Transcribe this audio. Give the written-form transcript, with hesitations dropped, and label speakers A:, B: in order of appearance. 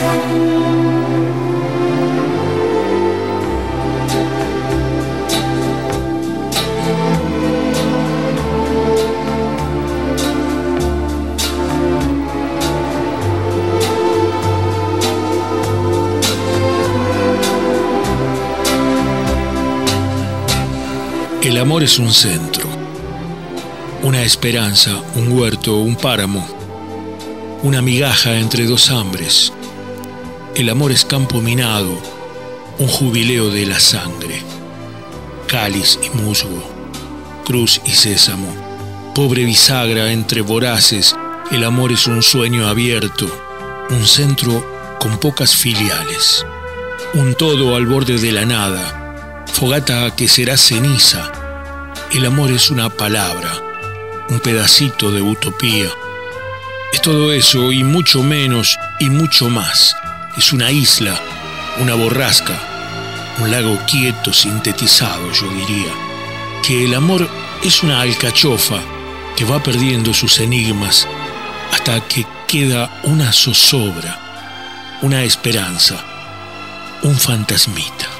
A: El amor es un centro, una esperanza, un huerto, un páramo, una migaja entre dos hambres. El amor es campo minado, un jubileo de la sangre, cáliz y musgo, cruz y sésamo, pobre bisagra entre voraces. El amor es un sueño abierto, un centro con pocas filiales, un todo al borde de la nada, fogata que será ceniza. El amor es una palabra, un pedacito de utopía. Es todo eso y mucho menos y mucho más. Es una isla, una borrasca, un lago quieto, sintetizado, yo diría. Que el amor es una alcachofa que va perdiendo sus enigmas hasta que queda una zozobra, una esperanza, un fantasmita.